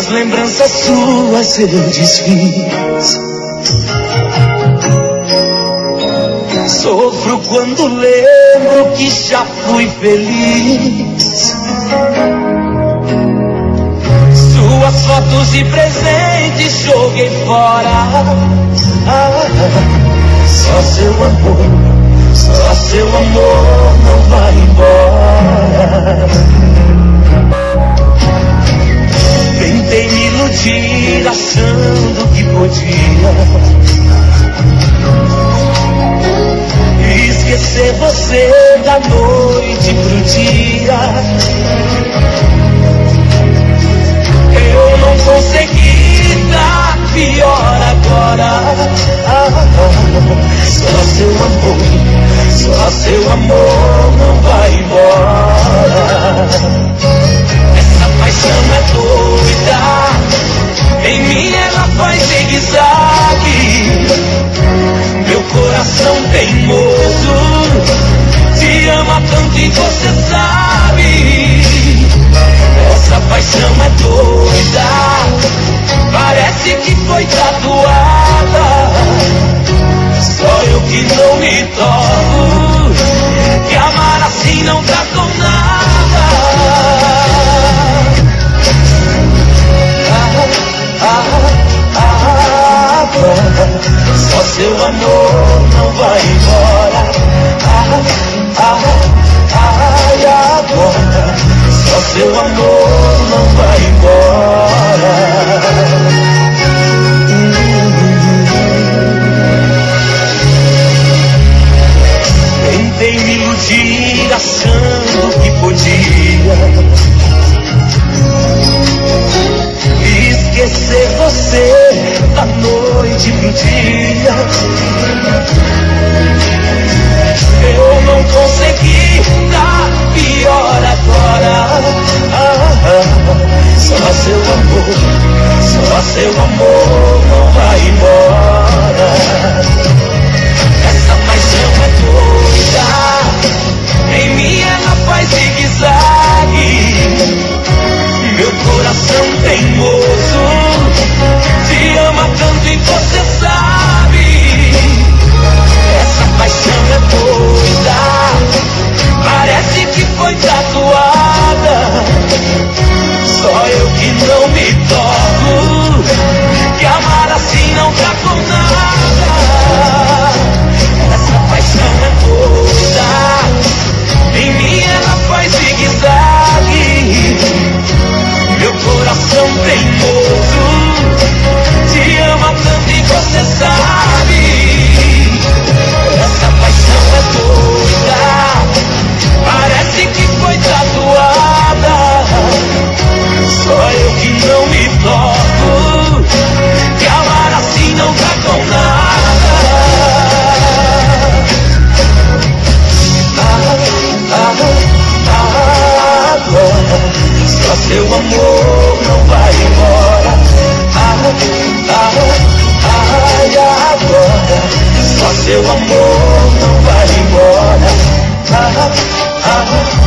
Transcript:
Quantas lembranças suas eu desfiz. Sofro quando lembro que já fui feliz. Suas fotos e presentes joguei fora. Só seu amor, só seu amor não vai embora. Tentei me iludir achando que podia esquecer você da noite pro dia. Eu não consegui dar pior agora. Só seu amor, só seu amor não vai embora. Essa paixão é doida, em mim ela faz zigue-zague. Meu coração teimoso te ama tanto e você sabe. Essa paixão é doida, parece que foi tatuada. Só eu que não me toco, que amar assim não tá com nada. Só seu amor não vai embora. Ai, agora só seu amor não vai embora. Tentei me iludir achando que podia esquecer você da noite pro dia. Eu não consegui dar pior agora. Só seu amor, só seu amor não vai embora. Essa paixão é doida, em mim ela faz zigue-zague. Meu coração teimoso te ama tanto e você sabe. Essa paixão é doida, parece que foi tatuada. Só eu que não me toco, que amar assim não tá com nada. Essa paixão é doida, em mim ela faz zigue-zague. Meu coração teimoso te ama tanto e você sabe. Essa paixão é doida, parece que foi tatuada. Só eu que não me toco, que amar assim não tá com nada. Agora só seu amor não vai embora. Ai, agora só seu amor não vai embora.